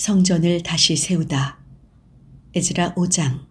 성전을 다시 세우다. 에즈라 5장.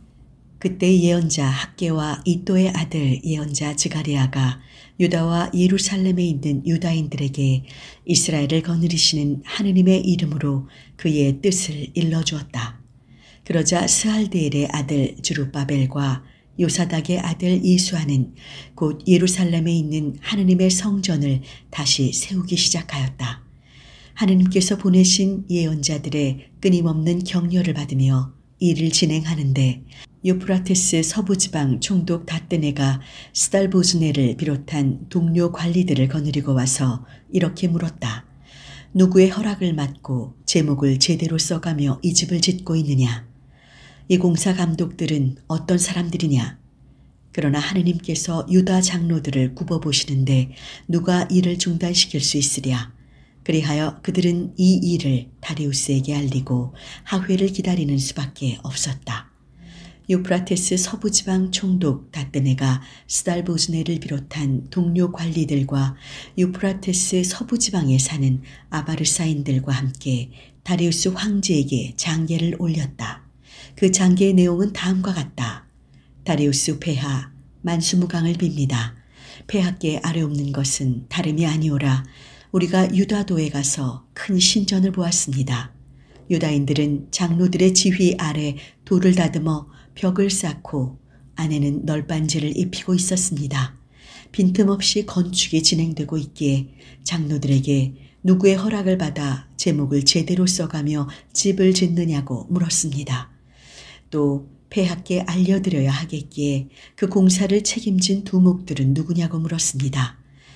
그때 예언자 학개와 이또의 아들 예언자 즈가리아가 유다와 예루살렘에 있는 유다인들에게 이스라엘을 거느리시는 하느님의 이름으로 그의 뜻을 일러주었다. 그러자 스알디엘의 아들 주룹바벨과 요사닥의 아들 예수아는 곧 예루살렘에 있는 하느님의 성전을 다시 세우기 시작하였다. 하느님께서 보내신 예언자들의 끊임없는 격려를 받으며 일을 진행하는데 유프라테스 서부지방 총독 다뜨네가 스달보즈네를 비롯한 동료 관리들을 거느리고 와서 이렇게 물었다. 누구의 허락을 받고 제목을 제대로 써가며 이 집을 짓고 있느냐? 이 공사 감독들은 어떤 사람들이냐? 그러나 하느님께서 유다 장로들을 굽어보시는데 누가 일을 중단시킬 수 있으랴? 그리하여 그들은 이 일을 다리우스에게 알리고 하회를 기다리는 수밖에 없었다. 유프라테스 서부지방 총독 다뜨네가 스달보즈네를 비롯한 동료 관리들과 유프라테스 서부지방에 사는 아바르사인들과 함께 다리우스 황제에게 장계를 올렸다. 그 장계의 내용은 다음과 같다. 다리우스 폐하 만수무강을 빕니다. 폐하께 아뢰 없는 것은 다름이 아니오라. 우리가 유다도에 가서 큰 신전을 보았습니다. 유다인들은 장로들의 지휘 아래 돌을 다듬어 벽을 쌓고 안에는 널빤지를 입히고 있었습니다. 빈틈없이 건축이 진행되고 있기에 장로들에게 누구의 허락을 받아 제목을 제대로 써가며 집을 짓느냐고 물었습니다. 또 폐하께 알려드려야 하겠기에 그 공사를 책임진 두목들은 누구냐고 물었습니다.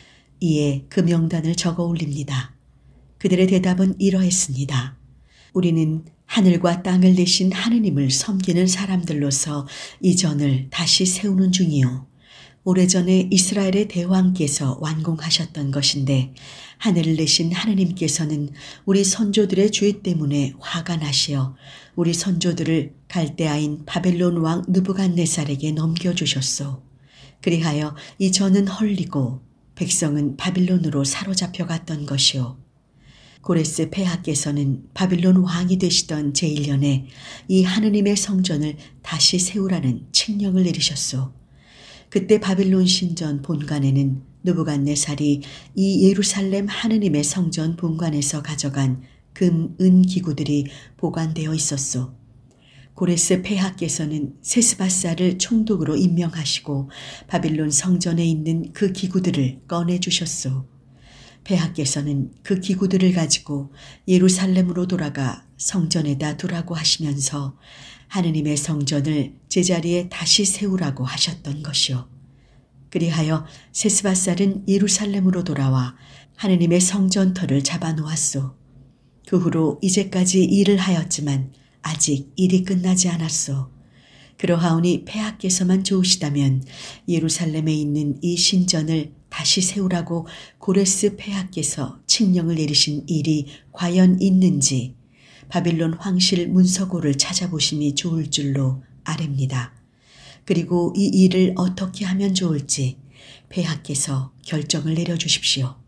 이에 그 명단을 적어 올립니다. 그들의 대답은 이러했습니다. 우리는 하늘과 땅을 내신 하느님을 섬기는 사람들로서 이 전을 다시 세우는 중이요. 오래전에 이스라엘의 대왕께서 완공하셨던 것인데 하늘을 내신 하느님께서는 우리 선조들의 죄 때문에 화가 나시어 우리 선조들을 갈대아인 바벨론 왕 느부갓네살에게 넘겨주셨소. 그리하여 이 전은 헐리고 백성은 바빌론으로 사로잡혀 갔던 것이요. 고레스 폐하께서는 바빌론 왕이 되시던 제1년에 이 하느님의 성전을 다시 세우라는 칙령을 내리셨소. 그때 바빌론 신전 본관에는 느부갓네살이 이 예루살렘 하느님의 성전 본관에서 가져간 금, 은 기구들이 보관되어 있었소. 고레스 폐하께서는 세스바사를 총독으로 임명하시고 바빌론 성전에 있는 그 기구들을 꺼내주셨소. 폐하께서는 그 기구들을 가지고 예루살렘으로 돌아가 성전에다 두라고 하시면서 하느님의 성전을 제자리에 다시 세우라고 하셨던 것이요. 그리하여 세스바살은 예루살렘으로 돌아와 하느님의 성전터를 잡아놓았소. 그 후로 이제까지 일을 하였지만 아직 일이 끝나지 않았소. 그러하오니 폐하께서만 좋으시다면 예루살렘에 있는 이 신전을 다시 세우라고 고레스 폐하께서 칙령을 내리신 일이 과연 있는지 바빌론 황실 문서고를 찾아보심이 좋을 줄로 아랩니다. 그리고 이 일을 어떻게 하면 좋을지 폐하께서 결정을 내려주십시오.